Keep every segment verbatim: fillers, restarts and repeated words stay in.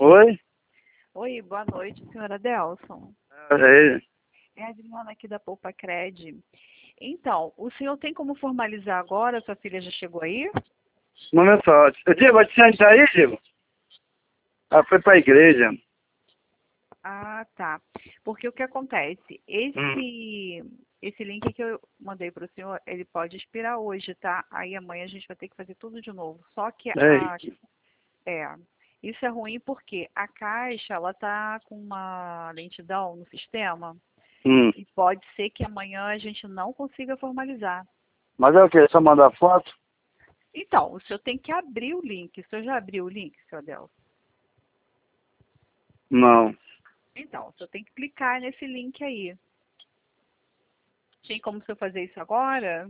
Oi? Oi, boa noite, senhora Delson. É, É a Adriana aqui da Poupa Cred. Então, o senhor tem como formalizar agora? Sua filha já chegou aí? um momento só. Diego, a Tiziane tá aí, Diego? Ela foi pra igreja. Ah, tá. Porque o que acontece? Esse, Hum. esse link que eu mandei para o senhor, ele pode expirar hoje, tá? Aí amanhã a gente vai ter que fazer tudo de novo. Só que a, Ei. é, isso é ruim porque a caixa, ela tá com uma lentidão no sistema Hum. e pode ser que amanhã a gente não consiga formalizar. Mas é o quê? Só mandar foto? Então, o senhor tem que abrir o link. O senhor já abriu o link, senhor Adelson? Não. Então, o senhor tem que clicar nesse link aí. Tem como o senhor fazer isso agora?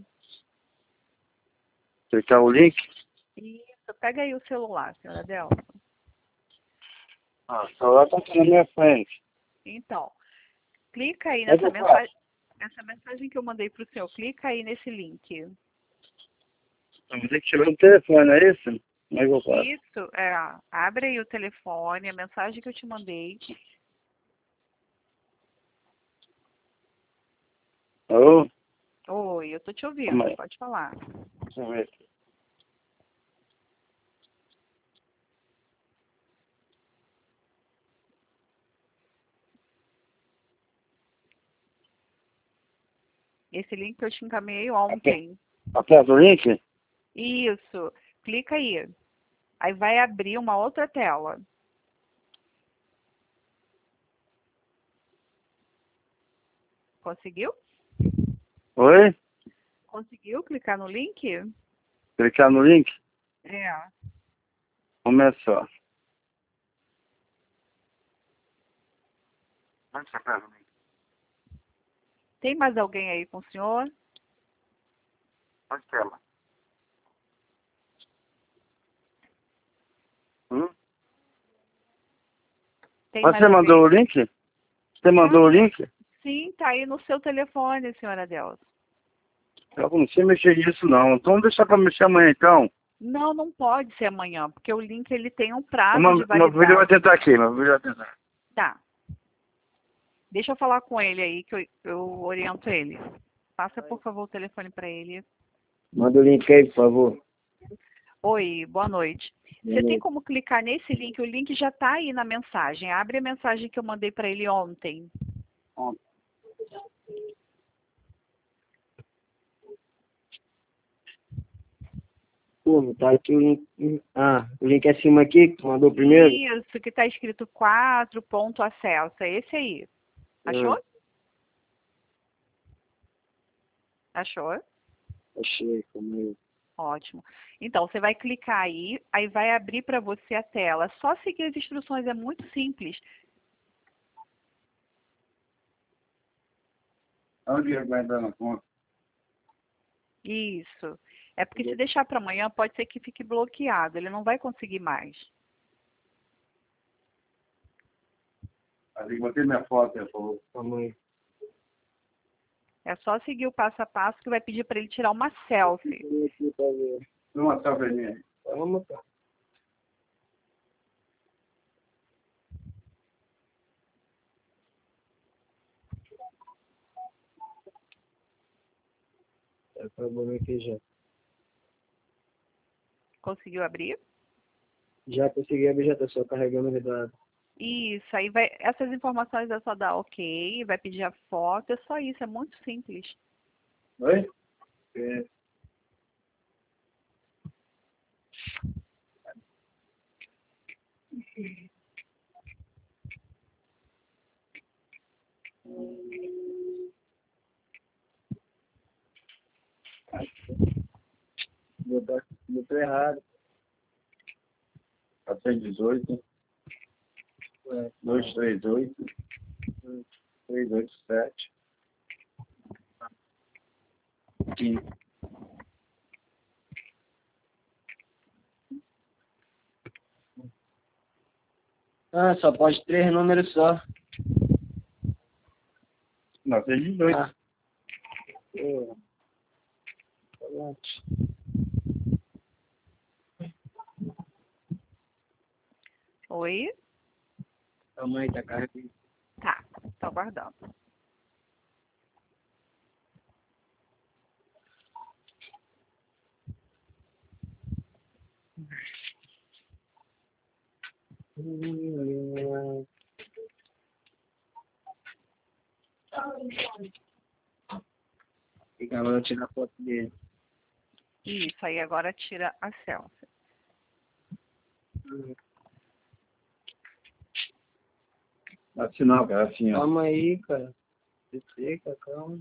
Clicar o link? Isso, pega aí o celular, senhora Adelson. Ah, o celular tá aqui na minha frente. Então, clica aí Mas nessa eu mensagem, faço. essa mensagem que eu mandei para o senhor. Clica aí nesse link. Eu vou ter que tirar o telefone, é isso? Como é que eu faço? Isso, é, abre aí o telefone, a mensagem que eu te mandei. Ô, Oi, eu tô te calma ouvindo, aí. pode falar. Deixa eu ver aqui. Esse link que eu te encaminhei Aper- ontem. Aperta o link? Isso, clica aí. Aí vai abrir uma outra tela. Conseguiu? Oi? Conseguiu clicar no link? Clicar no link? É. Começou. Onde você aperta o link? Tem mais alguém aí com o senhor? Onde que é, mano? Hum? Tem Mas mais você alguém? mandou o link? Você Tá, mandou o link? sim, tá aí no seu telefone, senhora Delsa. Eu não sei mexer nisso não. Então deixa pra mexer amanhã então. Não, não pode ser amanhã, porque o link ele tem um prazo Uma, de meu filho vai validade. tentar aqui, meu filho vai tentar. Tá. Deixa eu falar com ele aí, que eu, eu oriento ele. Passa, por favor, o telefone para ele. Manda o link aí, por favor. Oi, boa noite. Você tem como clicar nesse link? O link já está aí na mensagem. Abre a mensagem que eu mandei para ele ontem. Pô, tá aqui o link. Ah, o link acima aqui que tu mandou primeiro? Isso, que está escrito quatro ponto acesso. É esse aí. Achou? Ah, Achou? achei, como eu. Ótimo. Então, você vai clicar aí, aí vai abrir para você a tela. Só seguir as instruções, é muito simples. Onde ele vai entrar na conta? Isso. É porque se deixar para amanhã, pode ser que fique bloqueado. Ele não vai conseguir mais. Ali, botei minha foto, ele falou. Tamanho. É só seguir o passo a passo que vai pedir para ele tirar uma selfie. Aqui pra ver. Uma selfie minha. Vamos, tá. Tá acabando aqui já. Conseguiu abrir? Já consegui abrir, já tá só carregando o dado. Isso, aí vai. Essas informações é só dar ok, vai pedir a foto, é só isso, é muito simples. Oi? É. Botou, botou errado. quatrocentos e dezoito, É. duzentos e trinta e oito, trezentos e oitenta e sete. Sim. Ah, só pode três números só. novecentos e dezoito. Ah. Pô. Oi? Calma aí, tá carregando. Tá, tô aguardando. E agora eu tiro a foto dele. Isso, aí agora tira a selfie. Dá sinal, cara, assim, ó. Calma aí, cara. Fica, calma.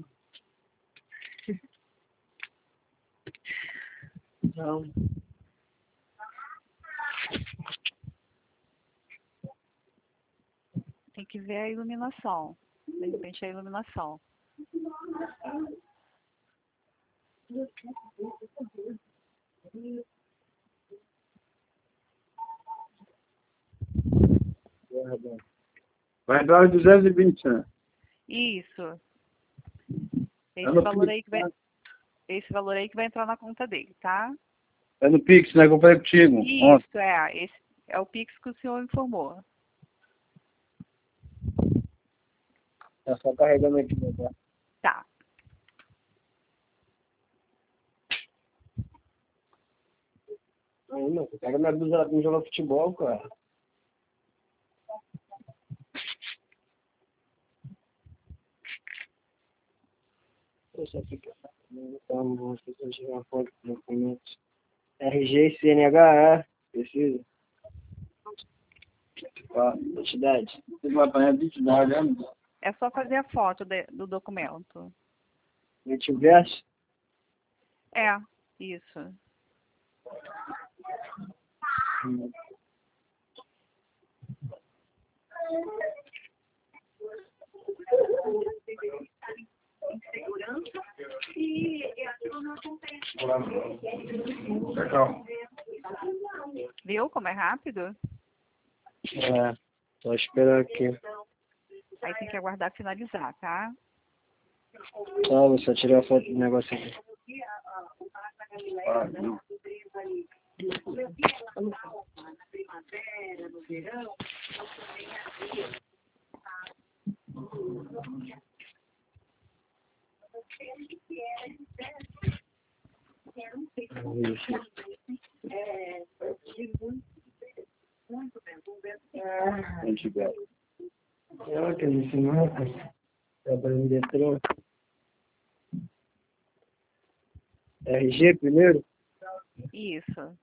Calma. Tem que ver a iluminação. De repente a iluminação. Vai entrar os duzentos e vinte, né? Isso. É Esse no valor Pix, aí que vai, esse valor aí que vai entrar na conta dele, tá? É no Pix, né? Que eu falei contigo ontem. Isso, é. Esse é o Pix que o senhor informou. Tá só carregando aqui, né? Tá. Aí, mano, pega minha blusa lá pra mim jogar futebol, cara. Poxa, fica. Então, vamos tirar uma foto do documento. R G e C N H, é? Precisa? Ó, identidade. Você vai apanhar identidade, né? É só fazer a foto de- do documento. Multiverso? É, isso. Hum. Legal. Viu como é rápido? É, tô esperando aqui. Aí tem que aguardar finalizar, tá? Só, vou só tirar a foto do negócio aqui. Ah, não. Identidade. Ela quer me ensinar, cara. Trabalhando de Detran. R G primeiro? Isso.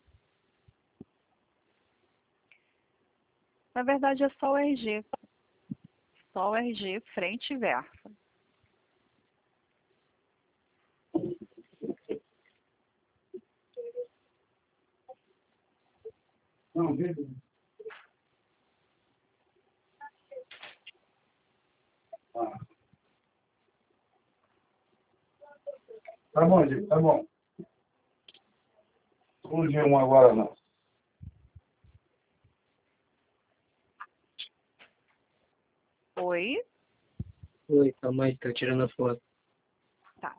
Na verdade é só o R G. Só o R G, frente e verso. Não, vê. Ah. Tá bom, gente, tá bom. Um dia um agora não. Oi? Oi, calma aí, tô tirando a foto. Tá.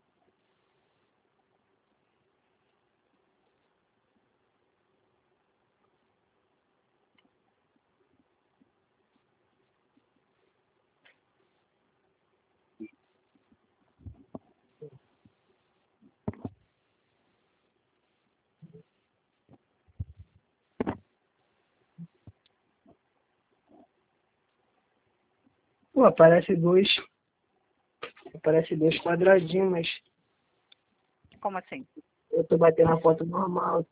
Pô, aparece dois. Aparece dois quadradinhos, mas Como assim? eu tô batendo a foto normal.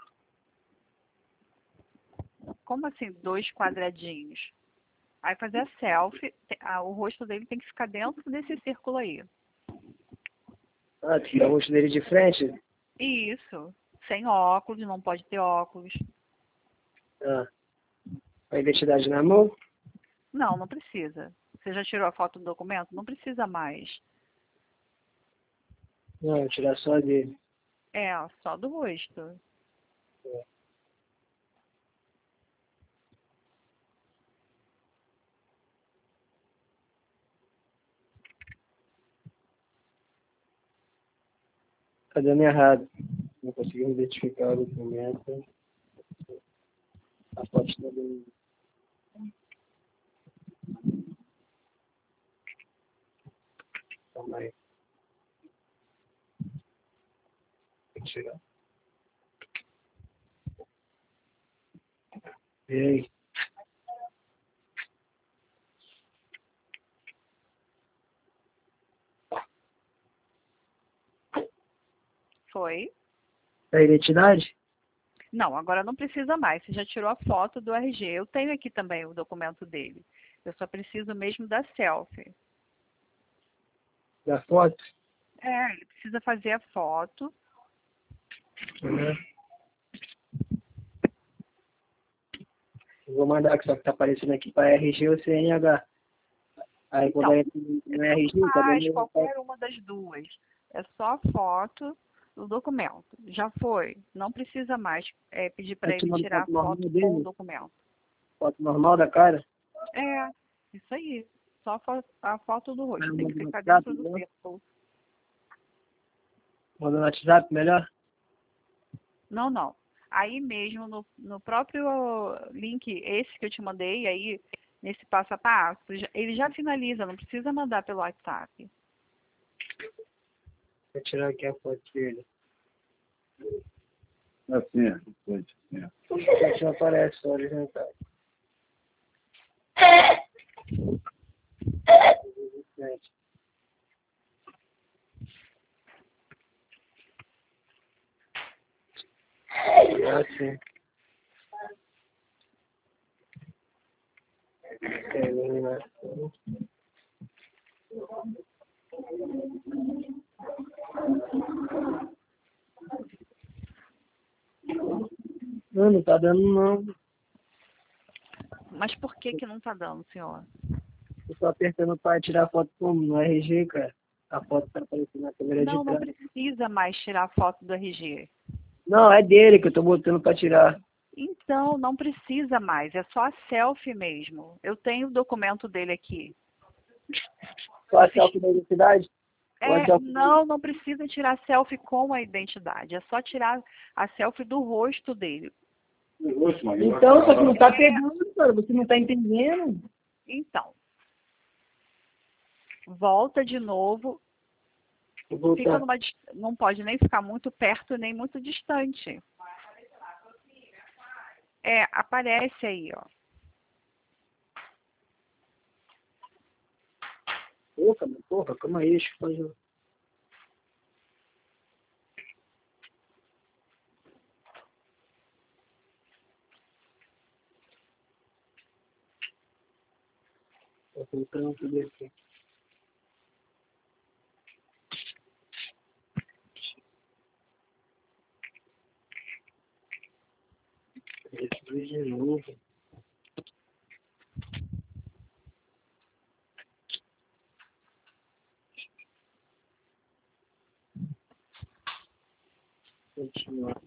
Como assim, dois quadradinhos? Aí fazer a selfie, te- ah, o rosto dele tem que ficar dentro desse círculo aí. Ah, tirar o rosto dele de frente? Isso. Sem óculos, não pode ter óculos. Ah. A identidade na mão? Não, não precisa. Você já tirou a foto do documento? Não precisa mais. Não, tirar só dele. É, só do rosto. Tá dando errado. Não conseguimos identificar o documento. A foto está dando. Vai. Tem que chegar. E aí? Foi? A identidade? Não, agora não precisa mais. Você já tirou a foto do R G. Eu tenho aqui também o documento dele. Eu só preciso mesmo da selfie. Da foto? É, ele precisa fazer a foto. Uhum. Eu vou mandar, que só que tá aparecendo aqui para R G ou C N H. Aí quando Então, é no R G, tá faz dando... qualquer uma das duas. É só a foto do documento. Já foi. Não precisa mais é, pedir para Aí te ele mando tirar a foto normal foto com o dele? documento. Foto normal da cara? É, isso aí. Só a fo- a foto do Aí rosto. eu Tem que mando no ficar WhatsApp, dentro do né? círculo. Manda no WhatsApp, melhor? Não, não. Aí mesmo, no, no próprio link, esse que eu te mandei, aí, nesse passo a passo, já- ele já finaliza, não precisa mandar pelo WhatsApp. Vou tirar aqui a foto dele. Assim, é. Pode, é. Aqui não aparece só horizontal. É assim. É, iluminação. Não, não tá dando não. Mas por que que não tá dando, senhor? Eu tô apertando para tirar foto como no R G, cara. A foto tá aparecendo na câmera de Não, não trás. precisa mais tirar a foto do R G. Não, é dele que eu tô botando para tirar. Então, não precisa mais, é só a selfie mesmo. Eu tenho o documento dele aqui. Só a selfie da identidade? Ou a É, selfie não, não precisa tirar selfie com a identidade, é só tirar a selfie do rosto dele. Oxe, mas eu- Então, só que não tá pegando, cara. Você não tá entendendo. Então, volta de novo, Vou fica voltar. numa, dis- não pode nem ficar muito perto nem muito distante. É, aparece aí, ó. Porra, mas porra, calma aí, deixa eu fazer. Tô filtrando tudo aqui. Esse de novo. Continuar.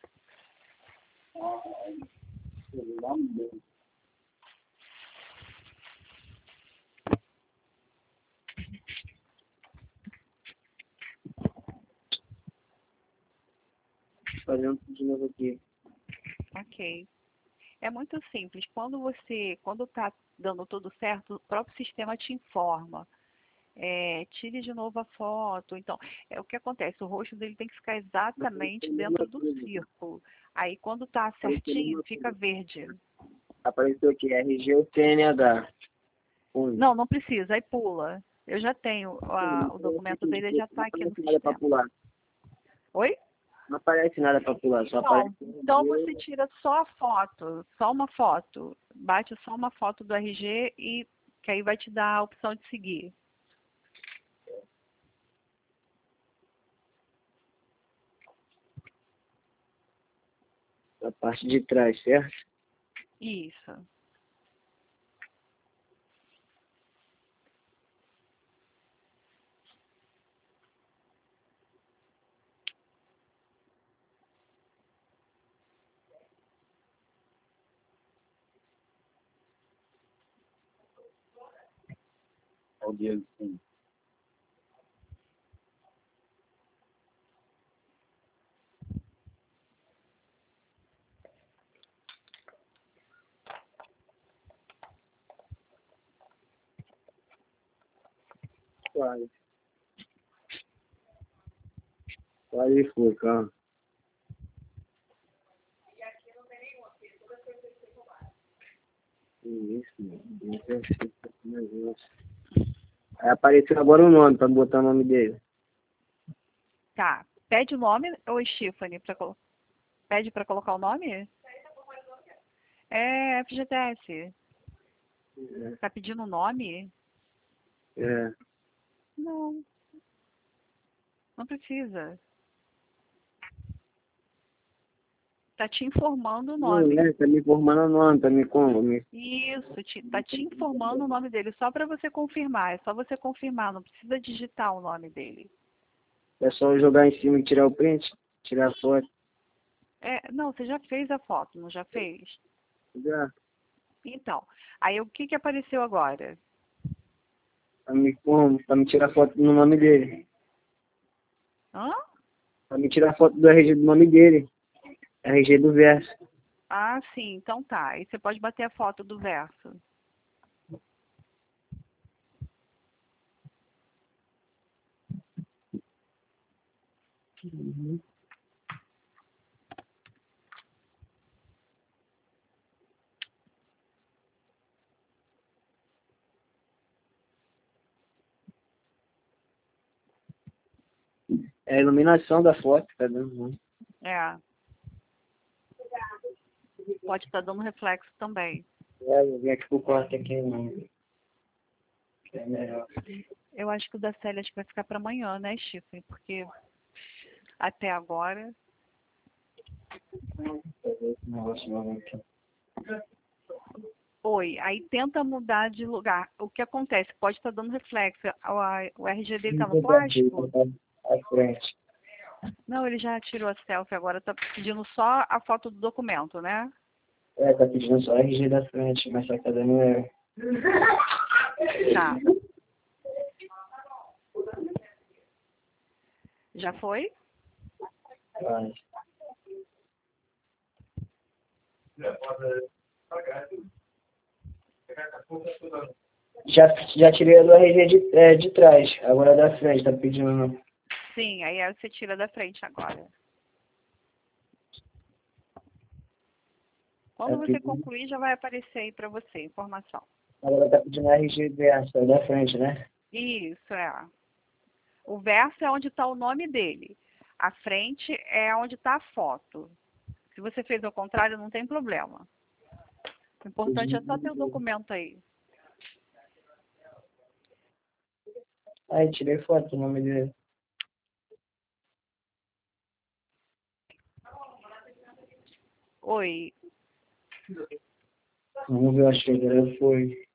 Fazendo tudo de novo aqui. Ok. É muito simples. Quando você, quando está dando tudo certo, o próprio sistema te informa. É, tire de novo a foto. Então, é o que acontece. O rosto dele tem que ficar exatamente dentro do círculo. Aí, quando está certinho, fica verde. Apareceu aqui, R G ou T N H. Um. Não, não precisa. Aí pula. Eu já tenho a- o documento dele, ele já está aqui Não no aparece nada pra sistema. pular. Oi? Não aparece nada pra pular, só Não, aparece. então você tira só a foto, só uma foto. Bate só uma foto do R G e que aí vai te dar a opção de seguir. A parte de trás, certo? Isso. Olha o dedo, sim. Quase. Quase foi, calma. Que isso, mano. Não percebo esse negócio. Aí apareceu agora o nome, pra botar o nome dele. Tá. Pede o nome, ô Stephanie, pra colo... pede pra colocar o nome? É F G T S. É. Tá pedindo o nome? É. Não. Não precisa. Tá te informando o Não, nome. né? Tá me informando o nome, tá me como? Me... Isso, te, tá te informando o nome dele, só para você confirmar. É só você confirmar, não precisa digitar o nome dele. É só jogar em cima e tirar o print? Tirar a foto? É, não, você já fez a foto, não já fez? Já. Então, aí o que que apareceu agora? Pra me como? Pra me tirar foto no nome dele. Hã? Pra me tirar foto do R G do nome dele. R G do verso. Ah, sim, então tá. Aí você pode bater a foto do verso. Uhum. É a iluminação da foto, tá dando ruim. É. Pode estar dando reflexo também. É, eu vim aqui pro quarto aqui, não. Que é melhor. Eu acho que o da Célia acho que vai ficar para amanhã, né, Chifre? Porque até agora. Fazer esse negócio novo aqui. Oi, aí tenta mudar de lugar. O que acontece? Pode estar dando reflexo. O, a- o R G dele tá no plástico? À frente. Não, ele já tirou a selfie, agora tá pedindo só a foto do documento, né? É, tá pedindo só R G da frente, mas só que tá dando erro. Tá. Já foi? Vai. Já, já tirei a do R G de, é, de trás, agora é da frente, tá pedindo. Sim, aí você tira da frente agora. Quando Tá você pedindo, concluir, já vai aparecer aí pra você informação. agora tá pedindo R G verso, é da frente, né? Isso, é. O verso é onde está o nome dele. A frente é onde está a foto. Se você fez ao contrário, não tem problema. O importante é só ter o documento aí. Aí tirei foto do nome dele. Oi. Vamos ver, acho que agora foi.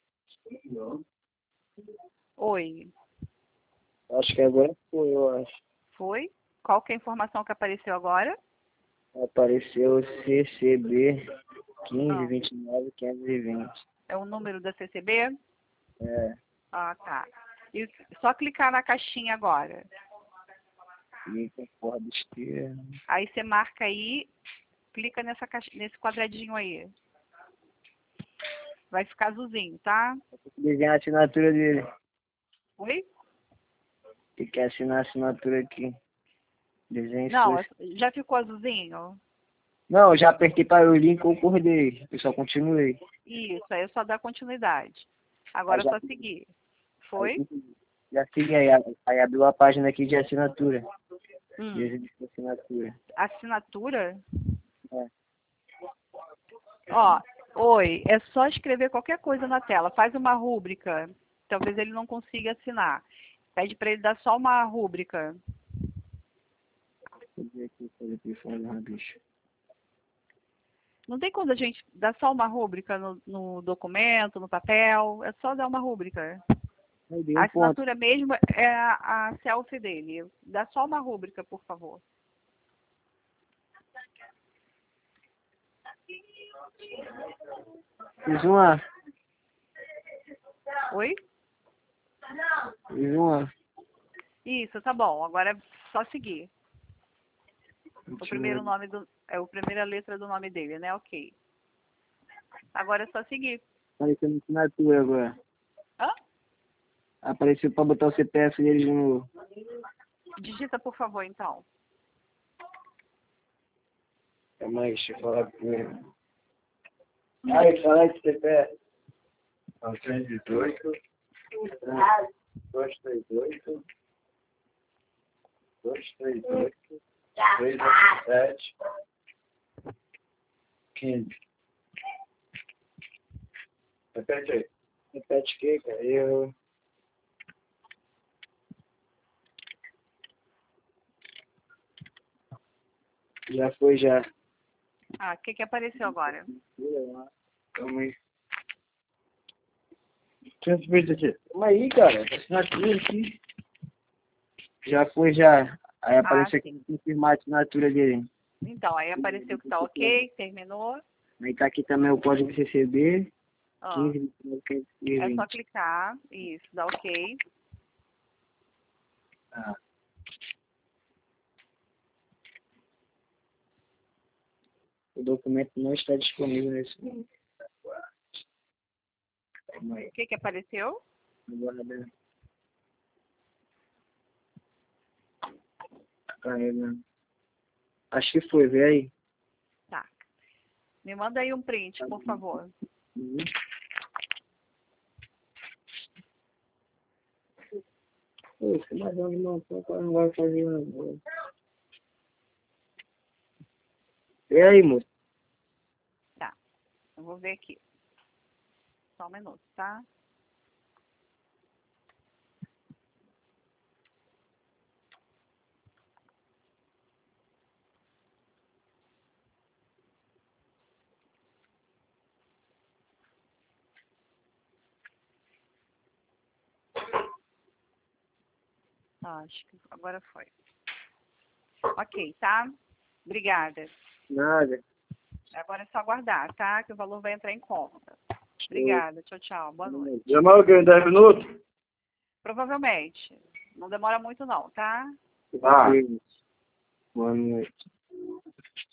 Oi. Acho que agora foi, eu acho. Foi? Qual que é a informação que apareceu agora? Apareceu C C B quinze, Ah, vinte e nove, quinhentos e vinte. é o número da C C B? É, Ah, tá. E só clicar na caixinha agora. e com porra de esteira. Aí você marca aí, clica nessa caixa, nesse quadradinho aí. Vai ficar azulzinho, tá? Desenhar a assinatura dele. Oi? Tem que assinar a assinatura aqui. Desenho Não, sujo. já ficou azulzinho? Não, eu já apertei para o link, eu concordei. Eu só continuei. Isso, aí é só dar continuidade. Aí Agora é já, só seguir. aí, Foi? já segui aí. Aí abriu a página aqui de assinatura. Hum. Desenho de assinatura. Assinatura? É. Ó, oi, é só escrever qualquer coisa na tela. Faz uma rúbrica. Talvez ele não consiga assinar. Pede para ele dar só uma rúbrica. Deixa eu ver aqui, fazer telefone, ah, bicho. Não tem quando a gente dá só uma rúbrica no, no documento, no papel. É só dar uma rúbrica. Aí dei A um ponto. assinatura mesmo é a, a selfie dele. Dá só uma rúbrica, por favor. Fiz uma. Oi? Fiz uma. Isso, tá bom. Agora é só seguir. O Deixa eu primeiro ver. nome do. É a primeira letra do nome dele, né? Ok. Agora é só seguir. Apareceu na assinatura agora. Hã? Apareceu para botar o C P F dele de novo. Digita, por favor, então. Calma aí, deixa eu falar primeiro. Aí, fala aí que você pede. novecentos e dezoito, dois três oito, dois três oito, três oito sete, quinze. Repete aí. Repete o que, cara? Eu... Já foi, já. Ah, o que que apareceu agora? Calma aí. quinhentos e vinte aqui. Calma aí, cara. Tá assinatura aqui. Já foi, já. Aí apareceu sim. aqui confirmar a assinatura dele. Então, aí apareceu que tá ok, terminou. Aí tá aqui também o código C C B. Ah, quinze, vinte e nove, quinhentos e é vinte. só clicar, isso, dá ok. Ah. O documento não está disponível nesse momento. Calma aí. O que que apareceu? Agora, carregando. Acho que foi, vê aí. Tá. Me manda aí um print, por favor. Uhum. Pô, esse madame não, não vai fazer nada. E aí, moço? Tá. Eu vou ver aqui. Só um minuto, tá? Ah, acho que agora foi. Ok, tá? Obrigada. Nada. Agora é só aguardar, tá? Que o valor vai entrar em conta. Obrigada. Tchau, tchau. Boa noite. Demora o quê? Em dez minutos? Provavelmente. Não demora muito não, tá? Ah. Boa noite.